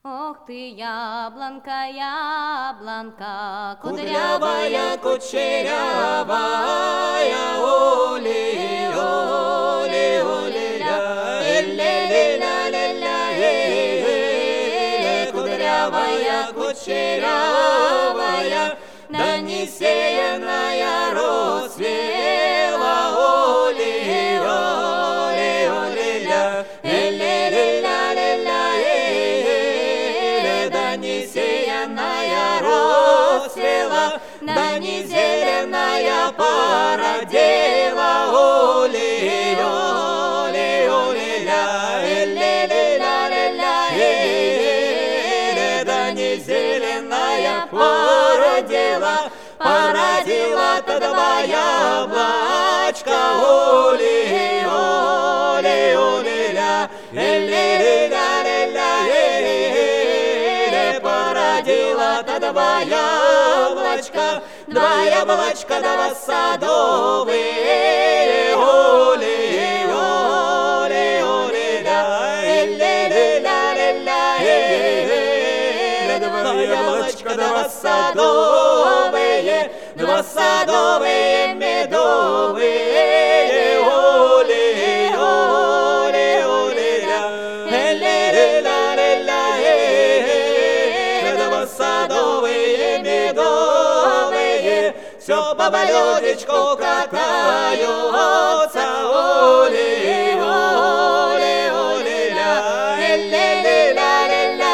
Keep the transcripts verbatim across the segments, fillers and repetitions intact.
Ох ты, яблонка, яблонка, кудрявая, кучерявая, оли, оли, оли, ля, эле-ле-ля-ле-ля, э, кудрявая, кучерявая, да не сеянная расцвела, оли, оли, оли, ля, эле-ле-ля-ле-ля, да не сеянная расцвела, да не зеленая породела, оли, оли, оли, ля, эле-ле-ля-ле-ля, да не зеленая породела, породила-то два яблочка, оли, оли, оли, ля, эле-ля-ля-ля, породила-то два яблочка, два яблочка, два садовые, оли, оли, оли, ля, эле-ля-ля-ля, два яблочка, два садовые, два садовые медовые, оли, оли, оли, ля, эле-ля-ля-ля, два садовые медовые, все по блюдечку катаются, оли, оли, оли, ля, эле-ля-ля-ля,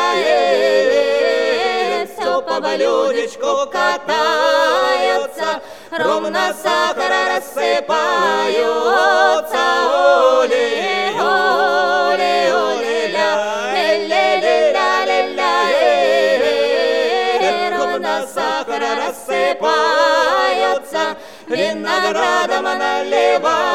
все по блюдечку катаются, ровно сахара рассыпаются, оли, оли, оли, ля, эле-ля-ля-ля, ровно сахара рассыпаются, виноградом наливаются.